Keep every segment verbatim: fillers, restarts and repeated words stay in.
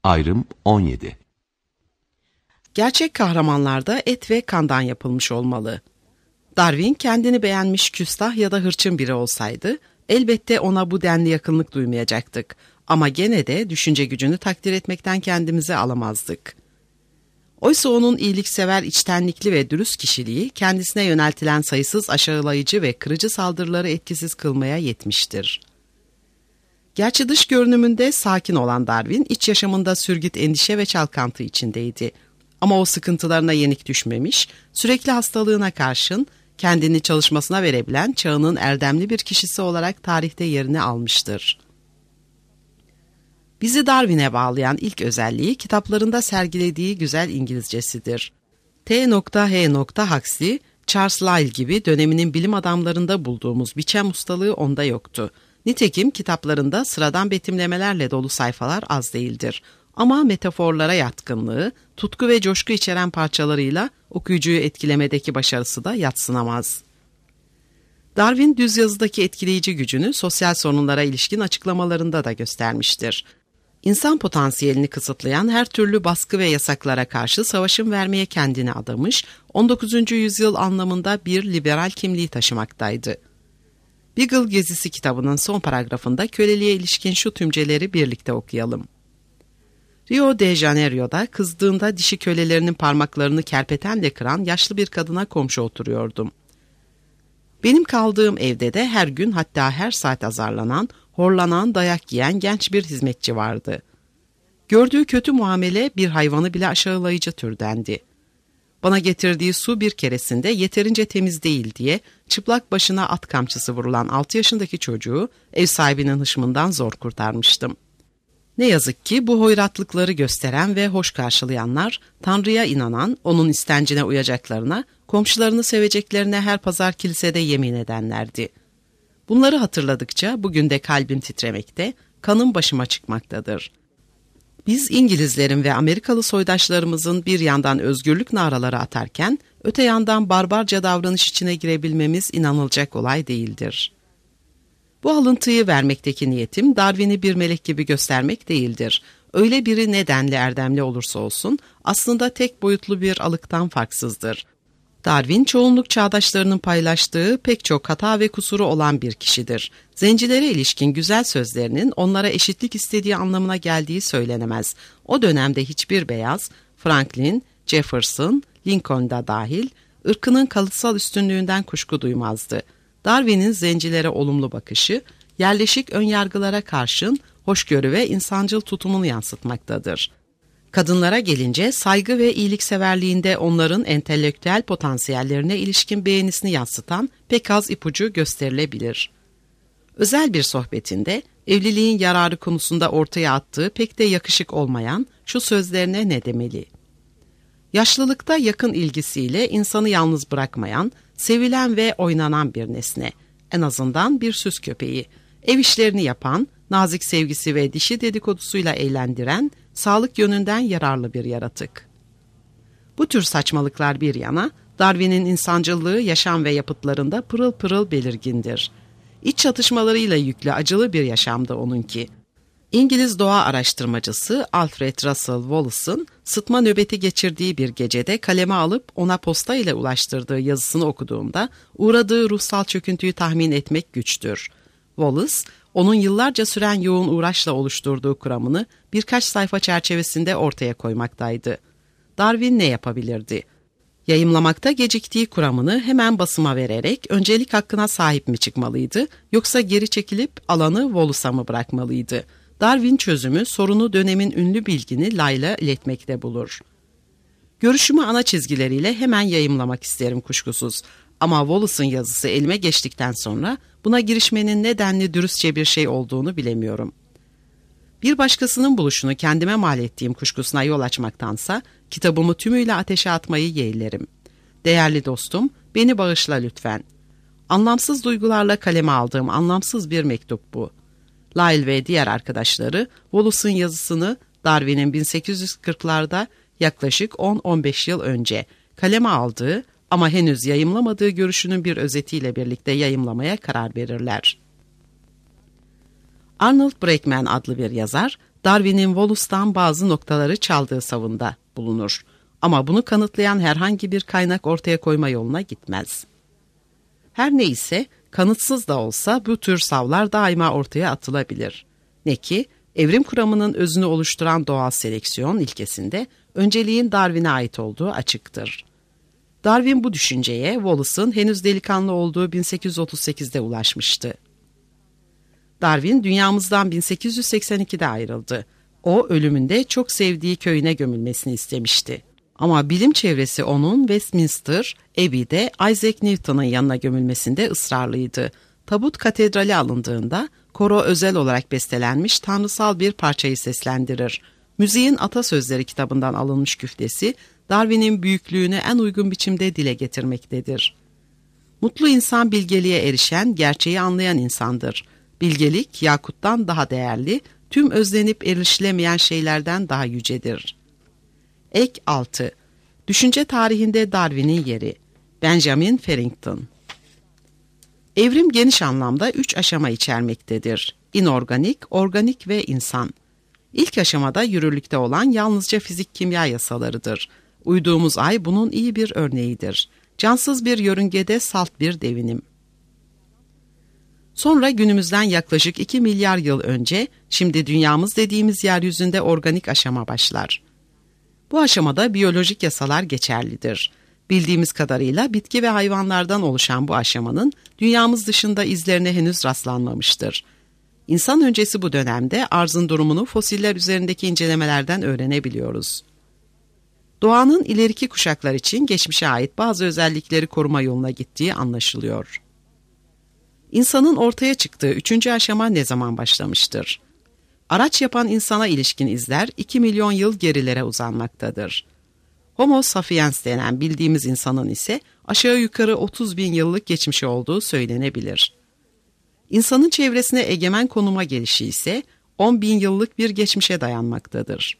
Ayrım on yedi. Gerçek kahramanlarda et ve kandan yapılmış olmalı. Darwin kendini beğenmiş küstah ya da hırçın biri olsaydı, elbette ona bu denli yakınlık duymayacaktık. Ama gene de düşünce gücünü takdir etmekten kendimizi alamazdık. Oysa onun iyiliksever, içtenlikli ve dürüst kişiliği, kendisine yöneltilen sayısız aşağılayıcı ve kırıcı saldırıları etkisiz kılmaya yetmiştir. Gerçi dış görünümünde sakin olan Darwin, iç yaşamında sürgüt endişe ve çalkantı içindeydi. Ama o sıkıntılarına yenik düşmemiş, sürekli hastalığına karşın kendini çalışmasına verebilen çağının erdemli bir kişisi olarak tarihte yerini almıştır. Bizi Darwin'e bağlayan ilk özelliği kitaplarında sergilediği güzel İngilizcesidir. T H Huxley, Charles Lyell gibi döneminin bilim adamlarında bulduğumuz biçem ustalığı onda yoktu. Nitekim kitaplarında sıradan betimlemelerle dolu sayfalar az değildir. Ama metaforlara yatkınlığı, tutku ve coşku içeren parçalarıyla okuyucuyu etkilemedeki başarısı da yadsınamaz. Darwin düz yazıdaki etkileyici gücünü sosyal sorunlara ilişkin açıklamalarında da göstermiştir. İnsan potansiyelini kısıtlayan her türlü baskı ve yasaklara karşı savaşın vermeye kendini adamış, on dokuzuncu yüzyıl anlamında bir liberal kimliği taşımaktaydı. Beagle Gezisi kitabının son paragrafında köleliğe ilişkin şu tümceleri birlikte okuyalım. Rio de Janeiro'da kızdığında dişi kölelerinin parmaklarını kerpetenle kıran yaşlı bir kadına komşu oturuyordum. Benim kaldığım evde de her gün hatta her saat azarlanan, horlanan, dayak yiyen genç bir hizmetçi vardı. Gördüğü kötü muamele bir hayvanı bile aşağılayıcı türdendi. Bana getirdiği su bir keresinde yeterince temiz değil diye çıplak başına at kamçısı vurulan altı yaşındaki çocuğu ev sahibinin hışmından zor kurtarmıştım. Ne yazık ki bu hoyratlıkları gösteren ve hoş karşılayanlar, Tanrı'ya inanan, onun istencine uyacaklarına, komşularını seveceklerine her pazar kilisede yemin edenlerdi. Bunları hatırladıkça bugün de kalbim titremekte, kanım başıma çıkmaktadır. Biz İngilizlerin ve Amerikalı soydaşlarımızın bir yandan özgürlük naraları atarken, öte yandan barbarca davranış içine girebilmemiz inanılacak olay değildir. Bu alıntıyı vermekteki niyetim Darwin'i bir melek gibi göstermek değildir. Öyle biri nedenli erdemli olursa olsun aslında tek boyutlu bir alıktan farksızdır. Darwin çoğunluk çağdaşlarının paylaştığı pek çok hata ve kusuru olan bir kişidir. Zencilere ilişkin güzel sözlerinin onlara eşitlik istediği anlamına geldiği söylenemez. O dönemde hiçbir beyaz, Franklin, Jefferson, Lincoln da dahil, ırkının kalıtsal üstünlüğünden kuşku duymazdı. Darwin'in zencilere olumlu bakışı, yerleşik önyargılara karşın hoşgörü ve insancıl tutumunu yansıtmaktadır. Kadınlara gelince saygı ve iyilikseverliğinde onların entelektüel potansiyellerine ilişkin beğenisini yansıtan pek az ipucu gösterilebilir. Özel bir sohbetinde evliliğin yararı konusunda ortaya attığı pek de yakışık olmayan şu sözlerine ne demeli? Yaşlılıkta yakın ilgisiyle insanı yalnız bırakmayan, sevilen ve oynanan bir nesne, en azından bir süs köpeği, ev işlerini yapan, nazik sevgisi ve dişi dedikodusuyla eğlendiren, sağlık yönünden yararlı bir yaratık. Bu tür saçmalıklar bir yana, Darwin'in insancıllığı yaşam ve yapıtlarında pırıl pırıl belirgindir. İç çatışmalarıyla yüklü acılı bir yaşamdı onunki. İngiliz doğa araştırmacısı Alfred Russel Wallace'ın sıtma nöbeti geçirdiği bir gecede kaleme alıp ona posta ile ulaştırdığı yazısını okuduğumda uğradığı ruhsal çöküntüyü tahmin etmek güçtür. Wallace, onun yıllarca süren yoğun uğraşla oluşturduğu kuramını birkaç sayfa çerçevesinde ortaya koymaktaydı. Darwin ne yapabilirdi? Yayımlamakta geciktiği kuramını hemen basıma vererek öncelik hakkına sahip mi çıkmalıydı, yoksa geri çekilip alanı Wallace'a mı bırakmalıydı? Darwin çözümü sorunu dönemin ünlü bilgini Lyell'a iletmekte bulur. Görüşümü ana çizgileriyle hemen yayımlamak isterim kuşkusuz. Ama Wallace'ın yazısı elime geçtikten sonra buna girişmenin nedenli dürüstçe bir şey olduğunu bilemiyorum. Bir başkasının buluşunu kendime mal ettiğim kuşkusuna yol açmaktansa kitabımı tümüyle ateşe atmayı yeğlerim. Değerli dostum, beni bağışla lütfen. Anlamsız duygularla kaleme aldığım anlamsız bir mektup bu. Lyell ve diğer arkadaşları Wallace'ın yazısını Darwin'in bin sekiz yüz kırklarda yaklaşık on on beş yıl önce kaleme aldığı ama henüz yayımlamadığı görüşünün bir özetiyle birlikte yayımlamaya karar verirler. Arnold Brackman adlı bir yazar, Darwin'in Wallace'tan bazı noktaları çaldığı savında bulunur. Ama bunu kanıtlayan herhangi bir kaynak ortaya koyma yoluna gitmez. Her neyse, kanıtsız da olsa bu tür savlar daima ortaya atılabilir. Ne ki, evrim kuramının özünü oluşturan doğal seleksiyon ilkesinde önceliğin Darwin'e ait olduğu açıktır. Darwin bu düşünceye Wallace'ın henüz delikanlı olduğu bin sekiz yüz otuz sekizde ulaşmıştı. Darwin dünyamızdan bin sekiz yüz seksen ikide ayrıldı. O ölümünde çok sevdiği köyüne gömülmesini istemişti. Ama bilim çevresi onun Westminster Abbey'de Isaac Newton'un yanına gömülmesinde ısrarlıydı. Tabut katedrale alındığında koro özel olarak bestelenmiş tanrısal bir parçayı seslendirir. Müziğin Atasözleri kitabından alınmış küftesi Darwin'in büyüklüğünü en uygun biçimde dile getirmektedir. Mutlu insan bilgeliğe erişen, gerçeği anlayan insandır. Bilgelik, yakuttan daha değerli, tüm özlenip erişilemeyen şeylerden daha yücedir. Ek altı. Düşünce tarihinde Darwin'in yeri. Benjamin Farrington. Evrim geniş anlamda üç aşama içermektedir. İnorganik, organik ve insan. İlk aşamada yürürlükte olan yalnızca fizik-kimya yasalarıdır. Uyduğumuz ay bunun iyi bir örneğidir. Cansız bir yörüngede salt bir devinim. Sonra günümüzden yaklaşık iki milyar yıl önce, şimdi dünyamız dediğimiz yeryüzünde organik aşama başlar. Bu aşamada biyolojik yasalar geçerlidir. Bildiğimiz kadarıyla bitki ve hayvanlardan oluşan bu aşamanın dünyamız dışında izlerine henüz rastlanmamıştır. İnsan öncesi bu dönemde arzın durumunu fosiller üzerindeki incelemelerden öğrenebiliyoruz. Doğanın ileriki kuşaklar için geçmişe ait bazı özellikleri koruma yoluna gittiği anlaşılıyor. İnsanın ortaya çıktığı üçüncü aşama ne zaman başlamıştır? Araç yapan insana ilişkin izler iki milyon yıl gerilere uzanmaktadır. Homo sapiens denen bildiğimiz insanın ise aşağı yukarı otuz bin yıllık geçmişi olduğu söylenebilir. İnsanın çevresine egemen konuma gelişi ise on bin yıllık bir geçmişe dayanmaktadır.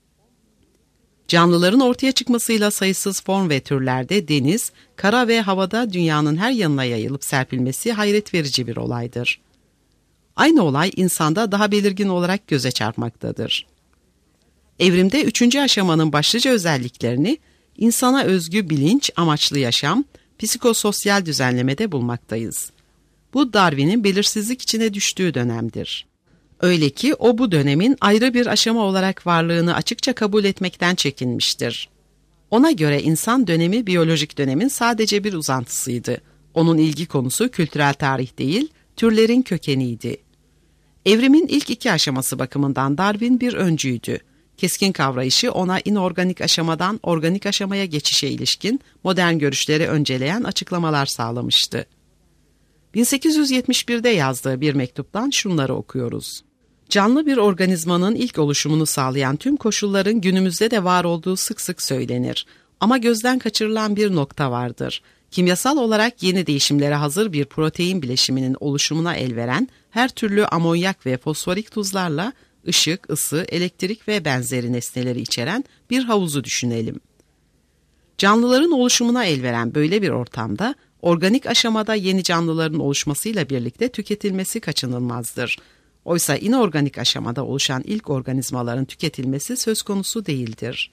Canlıların ortaya çıkmasıyla sayısız form ve türlerde deniz, kara ve havada dünyanın her yanına yayılıp serpilmesi hayret verici bir olaydır. Aynı olay insanda daha belirgin olarak göze çarpmaktadır. Evrimde üçüncü aşamanın başlıca özelliklerini insana özgü bilinç, amaçlı yaşam, psikososyal düzenlemede bulmaktayız. Bu Darwin'in belirsizlik içine düştüğü dönemdir. Öyle ki o bu dönemin ayrı bir aşama olarak varlığını açıkça kabul etmekten çekinmiştir. Ona göre insan dönemi biyolojik dönemin sadece bir uzantısıydı. Onun ilgi konusu kültürel tarih değil, türlerin kökeniydi. Evrimin ilk iki aşaması bakımından Darwin bir öncüydü. Keskin kavrayışı ona inorganik aşamadan organik aşamaya geçişe ilişkin modern görüşleri önceleyen açıklamalar sağlamıştı. bin sekiz yüz yetmiş birde yazdığı bir mektuptan şunları okuyoruz. Canlı bir organizmanın ilk oluşumunu sağlayan tüm koşulların günümüzde de var olduğu sık sık söylenir. Ama gözden kaçırılan bir nokta vardır. Kimyasal olarak yeni değişimlere hazır bir protein bileşiminin oluşumuna elveren her türlü amonyak ve fosforik tuzlarla ışık, ısı, elektrik ve benzeri nesneleri içeren bir havuzu düşünelim. Canlıların oluşumuna elveren böyle bir ortamda organik aşamada yeni canlıların oluşmasıyla birlikte tüketilmesi kaçınılmazdır. Oysa inorganik aşamada oluşan ilk organizmaların tüketilmesi söz konusu değildir.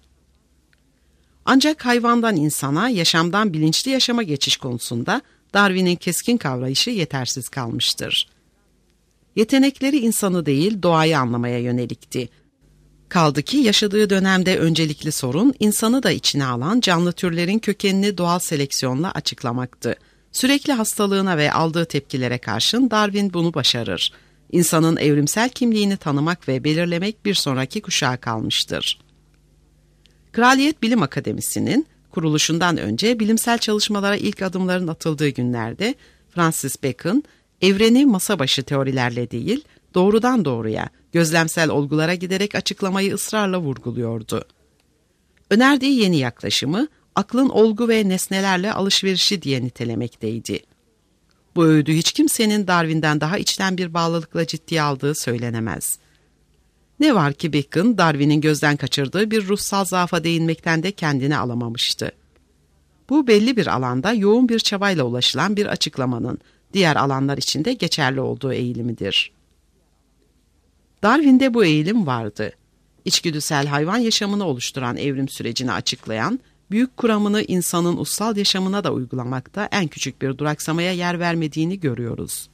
Ancak hayvandan insana, yaşamdan bilinçli yaşama geçiş konusunda Darwin'in keskin kavrayışı yetersiz kalmıştır. Yetenekleri insanı değil, doğayı anlamaya yönelikti. Kaldı ki yaşadığı dönemde öncelikli sorun insanı da içine alan canlı türlerin kökenini doğal seleksiyonla açıklamaktı. Sürekli hastalığına ve aldığı tepkilere karşın Darwin bunu başarır. İnsanın evrimsel kimliğini tanımak ve belirlemek bir sonraki kuşağa kalmıştır. Kraliyet Bilim Akademisi'nin kuruluşundan önce bilimsel çalışmalara ilk adımların atıldığı günlerde Francis Bacon, evreni masa başı teorilerle değil, doğrudan doğruya, gözlemsel olgulara giderek açıklamayı ısrarla vurguluyordu. Önerdiği yeni yaklaşımı, aklın olgu ve nesnelerle alışverişi diye nitelemekteydi. Bu öğüdü hiç kimsenin Darwin'den daha içten bir bağlılıkla ciddiye aldığı söylenemez. Ne var ki Bacon, Darwin'in gözden kaçırdığı bir ruhsal zaafa değinmekten de kendini alamamıştı. Bu belli bir alanda yoğun bir çabayla ulaşılan bir açıklamanın diğer alanlar için de geçerli olduğu eğilimidir. Darwin'de bu eğilim vardı. İçgüdüsel hayvan yaşamını oluşturan evrim sürecini açıklayan, büyük kuramını insanın ussal yaşamına da uygulamakta en küçük bir duraksamaya yer vermediğini görüyoruz.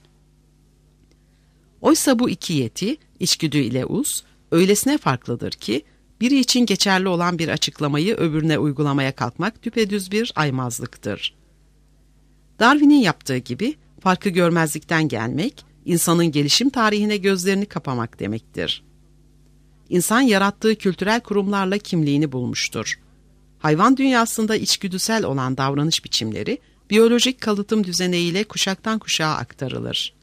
Oysa bu iki yeti, içgüdü ile us, öylesine farklıdır ki, biri için geçerli olan bir açıklamayı öbürüne uygulamaya kalkmak düpedüz bir aymazlıktır. Darwin'in yaptığı gibi, farkı görmezlikten gelmek, insanın gelişim tarihine gözlerini kapamak demektir. İnsan yarattığı kültürel kurumlarla kimliğini bulmuştur. Hayvan dünyasında içgüdüsel olan davranış biçimleri, biyolojik kalıtım düzeneğiyle kuşaktan kuşağa aktarılır.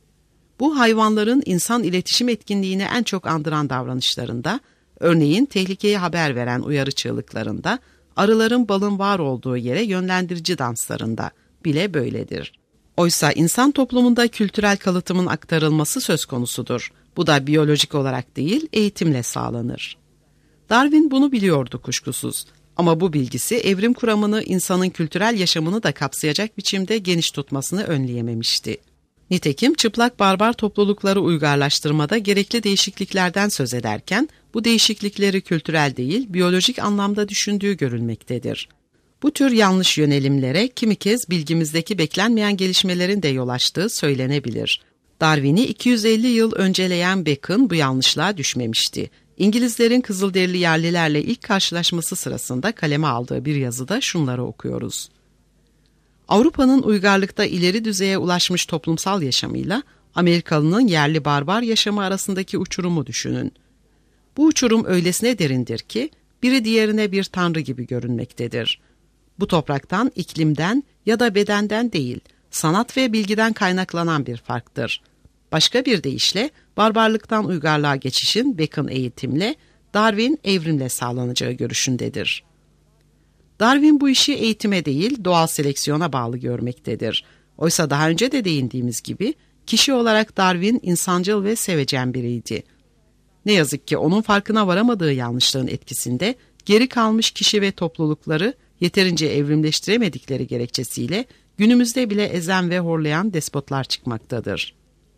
Bu hayvanların insan iletişim etkinliğini en çok andıran davranışlarında, örneğin tehlikeye haber veren uyarı çığlıklarında, arıların balın var olduğu yere yönlendirici danslarında bile böyledir. Oysa insan toplumunda kültürel kalıtımın aktarılması söz konusudur. Bu da biyolojik olarak değil, eğitimle sağlanır. Darwin bunu biliyordu kuşkusuz. Ama bu bilgisi evrim kuramını insanın kültürel yaşamını da kapsayacak biçimde geniş tutmasını önleyememişti. Nitekim çıplak barbar toplulukları uygarlaştırmada gerekli değişikliklerden söz ederken, bu değişiklikleri kültürel değil, biyolojik anlamda düşündüğü görülmektedir. Bu tür yanlış yönelimlere kimi kez bilgimizdeki beklenmeyen gelişmelerin de yol açtığı söylenebilir. Darwin'i iki yüz elli yıl önceleyen Bacon bu yanlışlığa düşmemişti. İngilizlerin Kızılderili yerlilerle ilk karşılaşması sırasında kaleme aldığı bir yazıda şunları okuyoruz. Avrupa'nın uygarlıkta ileri düzeye ulaşmış toplumsal yaşamıyla Amerikalı'nın yerli barbar yaşamı arasındaki uçurumu düşünün. Bu uçurum öylesine derindir ki biri diğerine bir tanrı gibi görünmektedir. Bu topraktan, iklimden ya da bedenden değil, sanat ve bilgiden kaynaklanan bir farktır. Başka bir deyişle barbarlıktan uygarlığa geçişin Bacon eğitimle, Darwin evrimle sağlanacağı görüşündedir. Darwin bu işi eğitime değil, doğal seleksiyona bağlı görmektedir. Oysa daha önce de değindiğimiz gibi, kişi olarak Darwin insancıl ve sevecen biriydi. Ne yazık ki onun farkına varamadığı yanlışlığın etkisinde, geri kalmış kişi ve toplulukları yeterince evrimleştiremedikleri gerekçesiyle günümüzde bile ezen ve horlayan despotlar çıkmaktadır.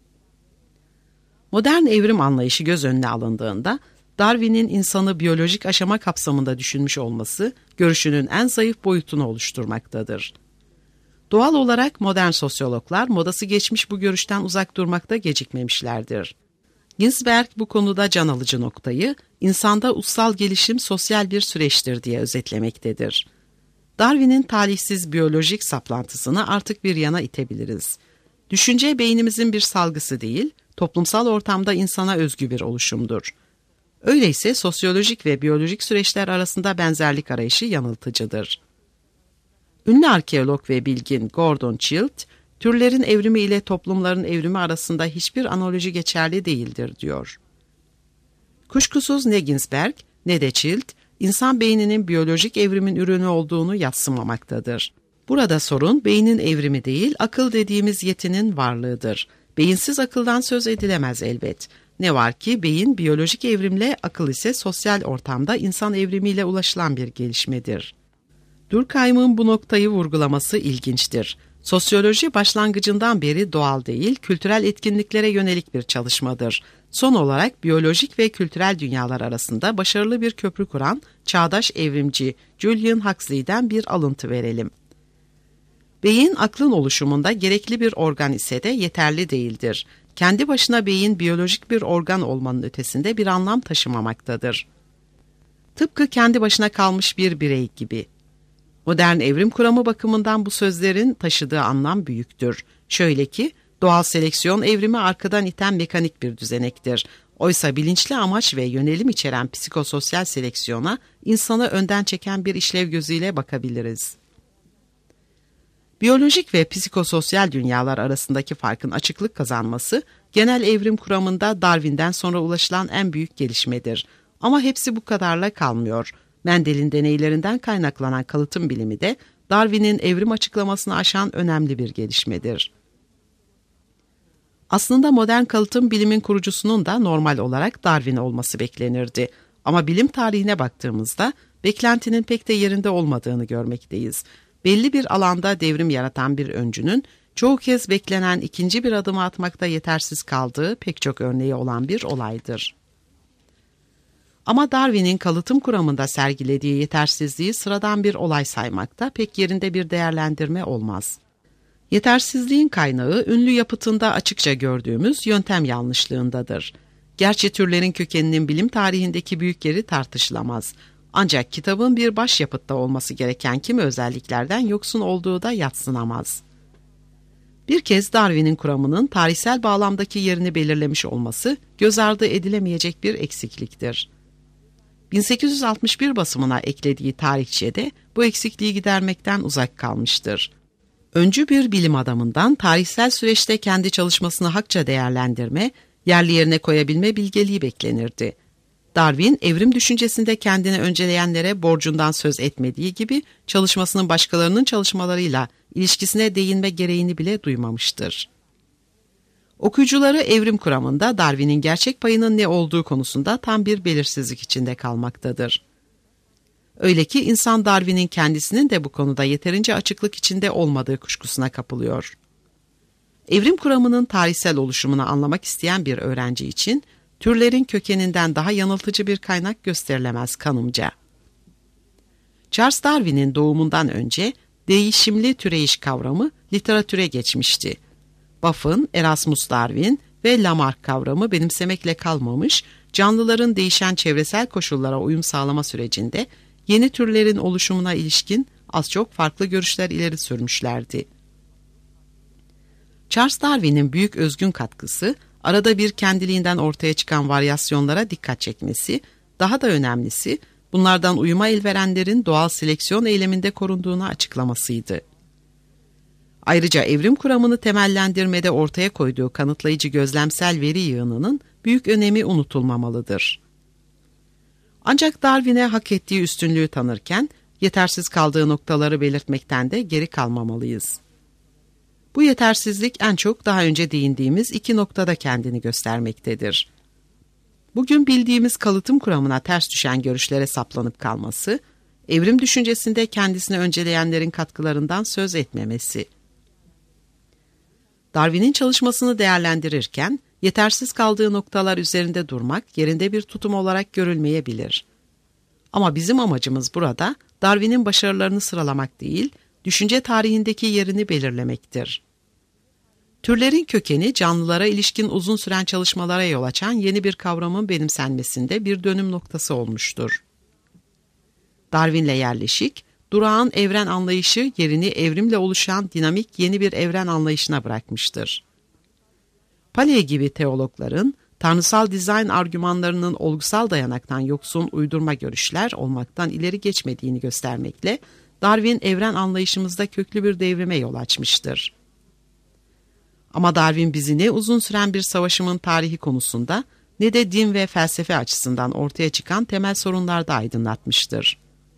Modern evrim anlayışı göz önüne alındığında, Darwin'in insanı biyolojik aşama kapsamında düşünmüş olması, görüşünün en zayıf boyutunu oluşturmaktadır. Doğal olarak modern sosyologlar modası geçmiş bu görüşten uzak durmakta gecikmemişlerdir. Ginsberg bu konuda can alıcı noktayı, insanda ussal gelişim sosyal bir süreçtir diye özetlemektedir. Darwin'in talihsiz biyolojik saplantısını artık bir yana itebiliriz. Düşünce beynimizin bir salgısı değil, toplumsal ortamda insana özgü bir oluşumdur. Öyleyse sosyolojik ve biyolojik süreçler arasında benzerlik arayışı yanıltıcıdır. Ünlü arkeolog ve bilgin Gordon Childt, türlerin evrimi ile toplumların evrimi arasında hiçbir analoji geçerli değildir diyor. Kuşkusuz ne Ginsberg ne de Childt, insan beyninin biyolojik evrimin ürünü olduğunu yadsımamaktadır. Burada sorun beynin evrimi değil, akıl dediğimiz yetinin varlığıdır. Beyinsiz akıldan söz edilemez elbet. Ne var ki beyin biyolojik evrimle, akıl ise sosyal ortamda insan evrimiyle ulaşılan bir gelişmedir. Durkheim'ın bu noktayı vurgulaması ilginçtir. Sosyoloji başlangıcından beri doğal değil, kültürel etkinliklere yönelik bir çalışmadır. Son olarak biyolojik ve kültürel dünyalar arasında başarılı bir köprü kuran çağdaş evrimci Julian Huxley'den bir alıntı verelim. Beyin aklın oluşumunda gerekli bir organ ise de yeterli değildir. Kendi başına beyin biyolojik bir organ olmanın ötesinde bir anlam taşımamaktadır. Tıpkı kendi başına kalmış bir birey gibi. Modern evrim kuramı bakımından bu sözlerin taşıdığı anlam büyüktür. Şöyle ki, doğal seleksiyon evrimi arkadan iten mekanik bir düzenektir. Oysa bilinçli amaç ve yönelim içeren psikososyal seleksiyona insanı önden çeken bir işlev gözüyle bakabiliriz. Biyolojik ve psikososyal dünyalar arasındaki farkın açıklık kazanması, genel evrim kuramında Darwin'den sonra ulaşılan en büyük gelişmedir. Ama hepsi bu kadarla kalmıyor. Mendel'in deneylerinden kaynaklanan kalıtım bilimi de Darwin'in evrim açıklamasını aşan önemli bir gelişmedir. Aslında modern kalıtım bilimin kurucusunun da normal olarak Darwin olması beklenirdi. Ama bilim tarihine baktığımızda beklentinin pek de yerinde olmadığını görmekteyiz. Belli bir alanda devrim yaratan bir öncünün çoğu kez beklenen ikinci bir adımı atmakta yetersiz kaldığı pek çok örneği olan bir olaydır. Ama Darwin'in kalıtım kuramında sergilediği yetersizliği sıradan bir olay saymakta pek yerinde bir değerlendirme olmaz. Yetersizliğin kaynağı ünlü yapıtında açıkça gördüğümüz yöntem yanlışlığındadır. Gerçi türlerin kökeninin bilim tarihindeki büyük yeri tartışılamaz. Ancak kitabın bir başyapıtta olması gereken kimi özelliklerden yoksun olduğu da yadsınamaz. Bir kez Darwin'in kuramının tarihsel bağlamdaki yerini belirlemiş olması göz ardı edilemeyecek bir eksikliktir. bin sekiz yüz altmış bir basımına eklediği tarihçede bu eksikliği gidermekten uzak kalmıştır. Öncü bir bilim adamından tarihsel süreçte kendi çalışmasını hakça değerlendirme, yerli yerine koyabilme bilgeliği beklenirdi. Darwin, evrim düşüncesinde kendini önceleyenlere borcundan söz etmediği gibi çalışmasının başkalarının çalışmalarıyla ilişkisine değinme gereğini bile duymamıştır. Okuyucuları evrim kuramında Darwin'in gerçek payının ne olduğu konusunda tam bir belirsizlik içinde kalmaktadır. Öyle ki insan Darwin'in kendisinin de bu konuda yeterince açıklık içinde olmadığı kuşkusuna kapılıyor. Evrim kuramının tarihsel oluşumunu anlamak isteyen bir öğrenci için türlerin kökeninden daha yanıltıcı bir kaynak gösterilemez kanımca. Charles Darwin'in doğumundan önce değişimli türeyiş kavramı literatüre geçmişti. Buffon, Erasmus Darwin ve Lamarck kavramı benimsemekle kalmamış, canlıların değişen çevresel koşullara uyum sağlama sürecinde yeni türlerin oluşumuna ilişkin az çok farklı görüşler ileri sürmüşlerdi. Charles Darwin'in büyük özgün katkısı, arada bir kendiliğinden ortaya çıkan varyasyonlara dikkat çekmesi, daha da önemlisi bunlardan uyuma elverenlerin doğal seleksiyon eyleminde korunduğunu açıklamasıydı. Ayrıca evrim kuramını temellendirmede ortaya koyduğu kanıtlayıcı gözlemsel veri yığınının büyük önemi unutulmamalıdır. Ancak Darwin'e hak ettiği üstünlüğü tanırken yetersiz kaldığı noktaları belirtmekten de geri kalmamalıyız. Bu yetersizlik en çok daha önce değindiğimiz iki noktada kendini göstermektedir. Bugün bildiğimiz kalıtım kuramına ters düşen görüşlere saplanıp kalması, evrim düşüncesinde kendisini önceleyenlerin katkılarından söz etmemesi. Darwin'in çalışmasını değerlendirirken, yetersiz kaldığı noktalar üzerinde durmak yerinde bir tutum olarak görülmeyebilir. Ama bizim amacımız burada Darwin'in başarılarını sıralamak değil, düşünce tarihindeki yerini belirlemektir. Türlerin kökeni canlılara ilişkin uzun süren çalışmalara yol açan yeni bir kavramın benimsenmesinde bir dönüm noktası olmuştur. Darwin'le yerleşik, durağan evren anlayışı yerini evrimle oluşan dinamik yeni bir evren anlayışına bırakmıştır. Paley gibi teologların, tanrısal dizayn argümanlarının olgusal dayanaktan yoksun uydurma görüşler olmaktan ileri geçmediğini göstermekle, Darwin evren anlayışımızda köklü bir devrime yol açmıştır. Ama Darwin bizi ne uzun süren bir savaşımın tarihi konusunda ne de din ve felsefe açısından ortaya çıkan temel sorunlarda aydınlatmıştır.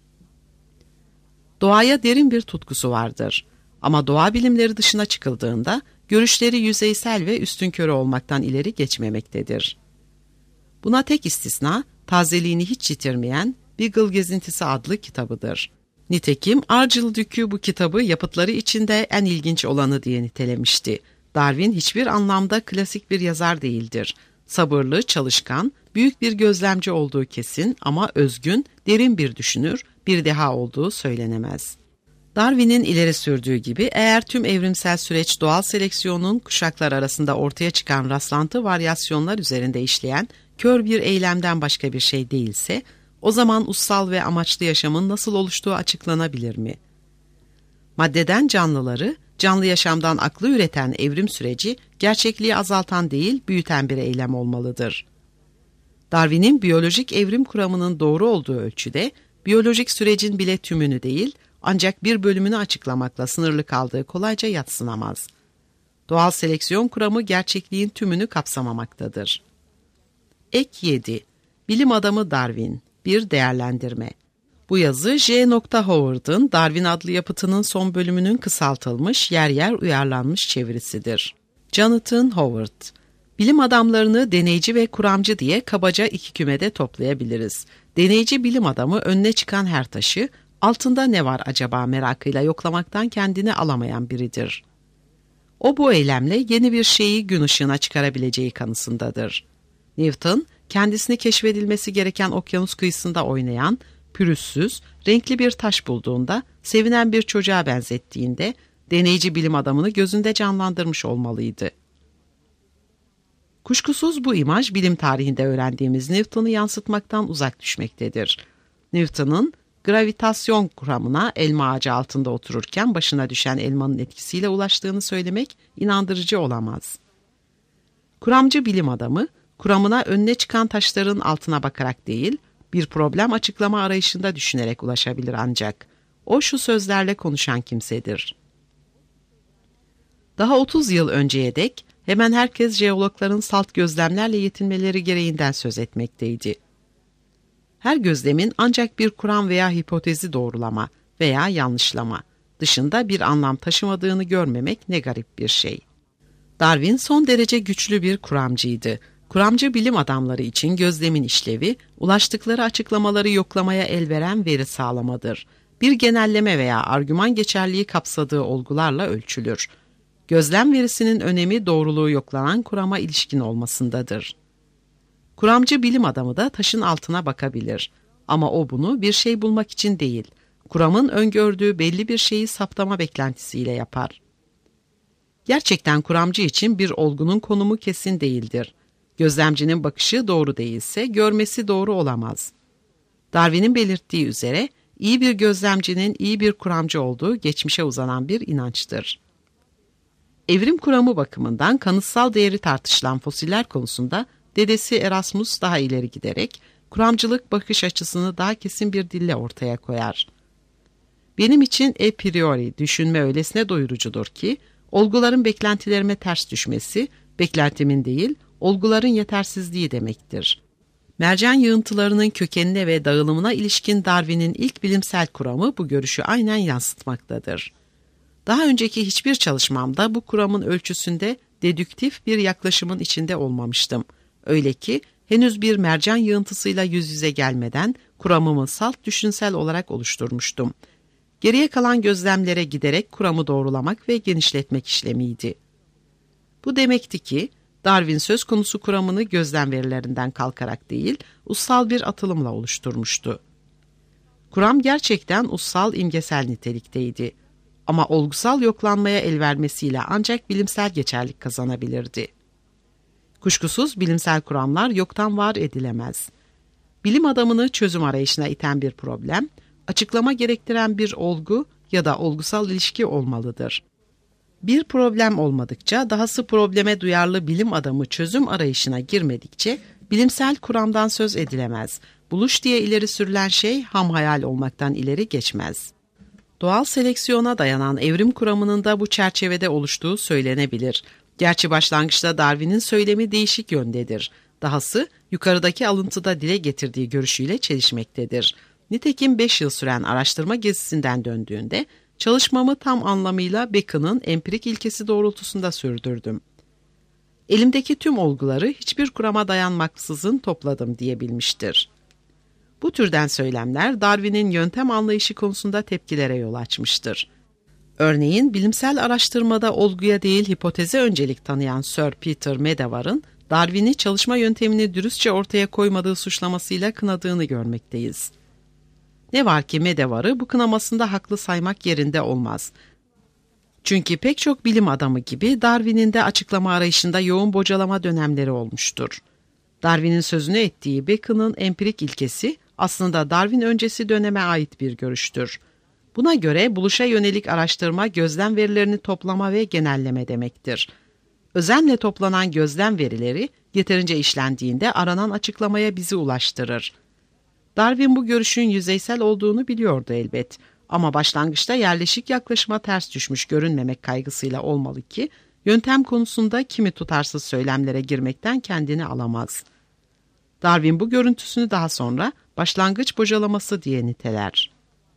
Doğaya derin bir tutkusu vardır. Ama doğa bilimleri dışına çıkıldığında görüşleri yüzeysel ve üstünkörü olmaktan ileri geçmemektedir. Buna tek istisna, tazeliğini hiç yitirmeyen Beagle Gezintisi adlı kitabıdır. Nitekim Argyll bu kitabı yapıtları içinde en ilginç olanı diye nitelemişti. Darwin hiçbir anlamda klasik bir yazar değildir. Sabırlı, çalışkan, büyük bir gözlemci olduğu kesin ama özgün, derin bir düşünür, bir deha olduğu söylenemez. Darwin'in ileri sürdüğü gibi eğer tüm evrimsel süreç doğal seleksiyonun kuşaklar arasında ortaya çıkan rastlantı varyasyonlar üzerinde işleyen kör bir eylemden başka bir şey değilse, o zaman ussal ve amaçlı yaşamın nasıl oluştuğu açıklanabilir mi? Maddeden canlıları, canlı yaşamdan aklı üreten evrim süreci, gerçekliği azaltan değil, büyüten bir eylem olmalıdır. Darwin'in biyolojik evrim kuramının doğru olduğu ölçüde, biyolojik sürecin bile tümünü değil, ancak bir bölümünü açıklamakla sınırlı kaldığı kolayca yadsınamaz. Doğal seleksiyon kuramı gerçekliğin tümünü kapsamamaktadır. Ek yedi. Bilim adamı Darwin. Bir değerlendirme. Bu yazı J. Howard'ın Darwin adlı yapıtının son bölümünün kısaltılmış, yer yer uyarlanmış çevirisidir. Jonathan Howard. Bilim adamlarını deneyci ve kuramcı diye kabaca iki kümede toplayabiliriz. Deneyci bilim adamı önüne çıkan her taşı, altında ne var acaba merakıyla yoklamaktan kendini alamayan biridir. O bu eylemle yeni bir şeyi gün ışığına çıkarabileceği kanısındadır. Newton, kendisini keşfedilmesi gereken okyanus kıyısında oynayan, pürüzsüz, renkli bir taş bulduğunda, sevinen bir çocuğa benzettiğinde, deneyici bilim adamını gözünde canlandırmış olmalıydı. Kuşkusuz bu imaj bilim tarihinde öğrendiğimiz Newton'u yansıtmaktan uzak düşmektedir. Newton'un gravitasyon kuramına elma ağacı altında otururken başına düşen elmanın etkisiyle ulaştığını söylemek inandırıcı olamaz. Kuramcı bilim adamı, kuramına önüne çıkan taşların altına bakarak değil, bir problem açıklama arayışında düşünerek ulaşabilir ancak. O şu sözlerle konuşan kimsedir. Daha otuz yıl önceye dek hemen herkes jeologların salt gözlemlerle yetinmeleri gereğinden söz etmekteydi. Her gözlemin ancak bir kuram veya hipotezi doğrulama veya yanlışlama dışında bir anlam taşımadığını görmemek ne garip bir şey. Darwin son derece güçlü bir kuramcıydı. Kuramcı bilim adamları için gözlemin işlevi, ulaştıkları açıklamaları yoklamaya elveren veri sağlamadır. Bir genelleme veya argüman geçerliği kapsadığı olgularla ölçülür. Gözlem verisinin önemi doğruluğu yoklanan kurama ilişkin olmasındadır. Kuramcı bilim adamı da taşın altına bakabilir. Ama o bunu bir şey bulmak için değil, kuramın öngördüğü belli bir şeyi saptama beklentisiyle yapar. Gerçekten kuramcı için bir olgunun konumu kesin değildir. Gözlemcinin bakışı doğru değilse görmesi doğru olamaz. Darwin'in belirttiği üzere iyi bir gözlemcinin iyi bir kuramcı olduğu geçmişe uzanan bir inançtır. Evrim kuramı bakımından kanıtsal değeri tartışılan fosiller konusunda dedesi Erasmus daha ileri giderek kuramcılık bakış açısını daha kesin bir dille ortaya koyar. Benim için a priori düşünme öylesine doyurucudur ki, olguların beklentilerime ters düşmesi, beklentimin değil, olguların yetersizliği demektir. Mercan yığıntılarının kökenine ve dağılımına ilişkin Darwin'in ilk bilimsel kuramı bu görüşü aynen yansıtmaktadır. Daha önceki hiçbir çalışmamda bu kuramın ölçüsünde dedüktif bir yaklaşımın içinde olmamıştım. Öyle ki henüz bir mercan yığıntısıyla yüz yüze gelmeden kuramımı salt düşünsel olarak oluşturmuştum. Geriye kalan gözlemlere giderek kuramı doğrulamak ve genişletmek işlemiydi. Bu demekti ki Darwin söz konusu kuramını gözlem verilerinden kalkarak değil, ussal bir atılımla oluşturmuştu. Kuram gerçekten ussal imgesel nitelikteydi. Ama olgusal yoklanmaya el vermesiyle ancak bilimsel geçerlik kazanabilirdi. Kuşkusuz bilimsel kuramlar yoktan var edilemez. Bilim adamını çözüm arayışına iten bir problem, açıklama gerektiren bir olgu ya da olgusal ilişki olmalıdır. Bir problem olmadıkça, dahası probleme duyarlı bilim adamı çözüm arayışına girmedikçe bilimsel kuramdan söz edilemez. Buluş diye ileri sürülen şey ham hayal olmaktan ileri geçmez. Doğal seleksiyona dayanan evrim kuramının da bu çerçevede oluştuğu söylenebilir. Gerçi başlangıçta Darwin'in söylemi değişik yöndedir. Dahası yukarıdaki alıntıda dile getirdiği görüşüyle çelişmektedir. Nitekim beş yıl süren araştırma gezisinden döndüğünde çalışmamı tam anlamıyla Bacon'ın empirik ilkesi doğrultusunda sürdürdüm. Elimdeki tüm olguları hiçbir kurama dayanmaksızın topladım diyebilmiştir. Bu türden söylemler Darwin'in yöntem anlayışı konusunda tepkilere yol açmıştır. Örneğin bilimsel araştırmada olguya değil hipoteze öncelik tanıyan Sir Peter Medawar Darwin'i çalışma yöntemini dürüstçe ortaya koymadığı suçlamasıyla kınadığını görmekteyiz. Ne var ki Medawar'ı bu kınamasında haklı saymak yerinde olmaz. Çünkü pek çok bilim adamı gibi Darwin'in de açıklama arayışında yoğun bocalama dönemleri olmuştur. Darwin'in sözünü ettiği Bacon'ın empirik ilkesi aslında Darwin öncesi döneme ait bir görüştür. Buna göre buluşa yönelik araştırma gözlem verilerini toplama ve genelleme demektir. Özenle toplanan gözlem verileri yeterince işlendiğinde aranan açıklamaya bizi ulaştırır. Darwin bu görüşün yüzeysel olduğunu biliyordu elbet. Ama başlangıçta yerleşik yaklaşıma ters düşmüş görünmemek kaygısıyla olmalı ki, yöntem konusunda kimi tutarsız söylemlere girmekten kendini alamaz. Darwin bu görüntüsünü daha sonra başlangıç bocalaması diye niteler.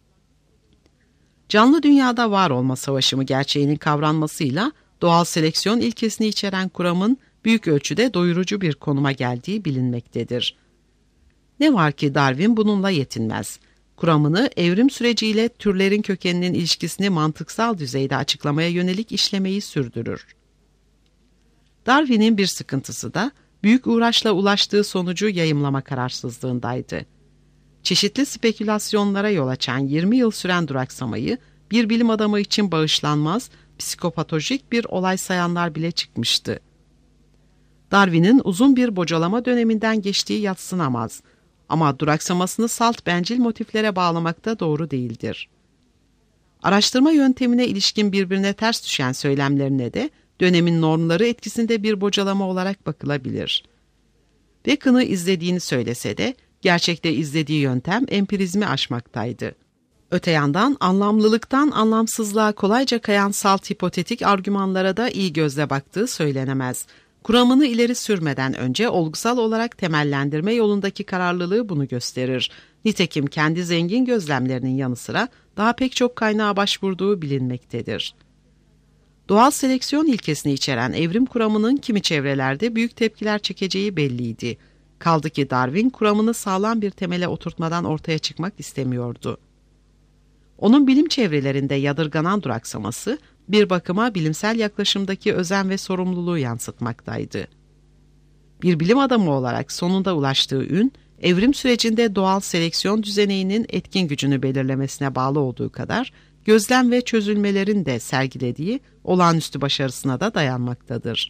Canlı dünyada var olma savaşımı gerçeğinin kavranmasıyla doğal seleksiyon ilkesini içeren kuramın büyük ölçüde doyurucu bir konuma geldiği bilinmektedir. Ne var ki Darwin bununla yetinmez. Kuramını evrim süreciyle türlerin kökeninin ilişkisini mantıksal düzeyde açıklamaya yönelik işlemeyi sürdürür. Darwin'in bir sıkıntısı da büyük uğraşla ulaştığı sonucu yayımlama kararsızlığındaydı. Çeşitli spekülasyonlara yol açan yirmi yıl süren duraksamayı bir bilim adamı için bağışlanmaz, psikopatolojik bir olay sayanlar bile çıkmıştı. Darwin'in uzun bir bocalama döneminden geçtiği yadsınamaz ama duraksamasını salt bencil motiflere bağlamak da doğru değildir. Araştırma yöntemine ilişkin birbirine ters düşen söylemlerine de dönemin normları etkisinde bir bocalama olarak bakılabilir. Bacon'ı izlediğini söylese de gerçekte izlediği yöntem empirizmi aşmaktaydı. Öte yandan anlamlılıktan anlamsızlığa kolayca kayan salt hipotetik argümanlara da iyi gözle baktığı söylenemez. Kuramını ileri sürmeden önce olgusal olarak temellendirme yolundaki kararlılığı bunu gösterir. Nitekim kendi zengin gözlemlerinin yanı sıra daha pek çok kaynağa başvurduğu bilinmektedir. Doğal seleksiyon ilkesini içeren evrim kuramının kimi çevrelerde büyük tepkiler çekeceği belliydi. Kaldı ki Darwin kuramını sağlam bir temele oturtmadan ortaya çıkmak istemiyordu. Onun bilim çevrelerinde yadırganan duraksaması bir bakıma bilimsel yaklaşımdaki özen ve sorumluluğu yansıtmaktaydı. Bir bilim adamı olarak sonunda ulaştığı ün, evrim sürecinde doğal seleksiyon düzeninin etkin gücünü belirlemesine bağlı olduğu kadar, gözlem ve çözülmelerin de sergilediği olağanüstü başarısına da dayanmaktadır.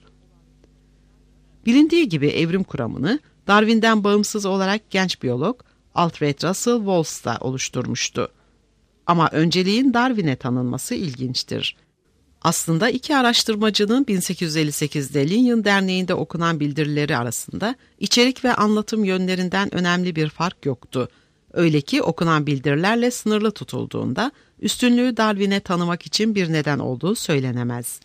Bilindiği gibi evrim kuramını Darwin'den bağımsız olarak genç biyolog Alfred Russel Wallace da oluşturmuştu. Ama önceliğin Darwin'e tanınması ilginçtir. Aslında iki araştırmacının bin sekiz yüz elli sekizde Linnean Derneği'nde okunan bildirileri arasında içerik ve anlatım yönlerinden önemli bir fark yoktu. Öyle ki okunan bildirilerle sınırlı tutulduğunda üstünlüğü Darwin'e tanımak için bir neden olduğu söylenemez.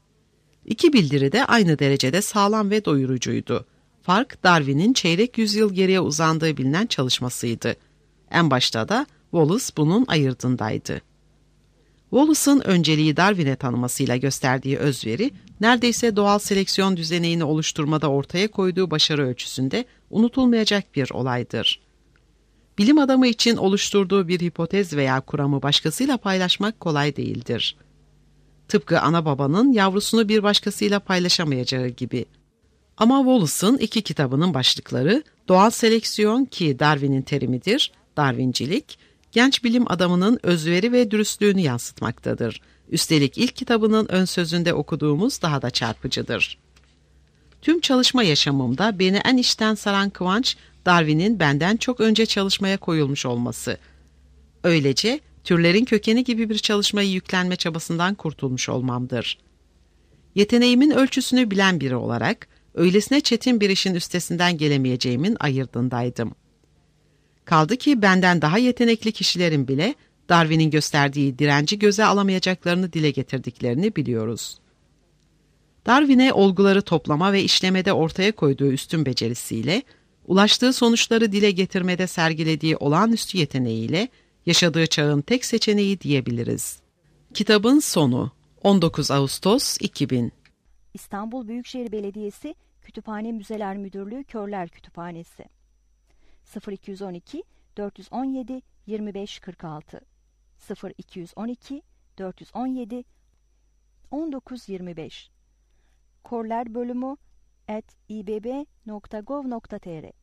İki bildiri de aynı derecede sağlam ve doyurucuydu. Fark Darwin'in çeyrek yüzyıl geriye uzandığı bilinen çalışmasıydı. En başta da Wallace bunun ayırdındaydı. Wallace'ın önceliği Darwin'e tanımasıyla gösterdiği özveri, neredeyse doğal seleksiyon düzenini oluşturmada ortaya koyduğu başarı ölçüsünde unutulmayacak bir olaydır. Bilim adamı için oluşturduğu bir hipotez veya kuramı başkasıyla paylaşmak kolay değildir. Tıpkı ana babanın yavrusunu bir başkasıyla paylaşamayacağı gibi. Ama Wallace'ın iki kitabının başlıkları, doğal seleksiyon ki Darwin'in terimidir, Darwincilik, genç bilim adamının özveri ve dürüstlüğünü yansıtmaktadır. Üstelik ilk kitabının ön sözünde okuduğumuz daha da çarpıcıdır. Tüm çalışma yaşamımda beni en içten saran kıvanç, Darwin'in benden çok önce çalışmaya koyulmuş olması. Öylece türlerin kökeni gibi bir çalışmayı yüklenme çabasından kurtulmuş olmamdır. Yeteneğimin ölçüsünü bilen biri olarak, öylesine çetin bir işin üstesinden gelemeyeceğimin ayırdındaydım. Kaldı ki benden daha yetenekli kişilerin bile Darwin'in gösterdiği direnci göze alamayacaklarını dile getirdiklerini biliyoruz. Darwin'e olguları toplama ve işlemede ortaya koyduğu üstün becerisiyle, ulaştığı sonuçları dile getirmede sergilediği olağanüstü yeteneğiyle, yaşadığı çağın tek seçeneği diyebiliriz. Kitabın sonu on dokuz Ağustos iki bin. İstanbul Büyükşehir Belediyesi Kütüphane Müzeler Müdürlüğü Körler Kütüphanesi sıfır iki on iki dört on yedi yirmi beş kırk altı sıfır iki on iki dört on yedi on dokuz yirmi beş Korler bölümü at ibb nokta gov nokta tr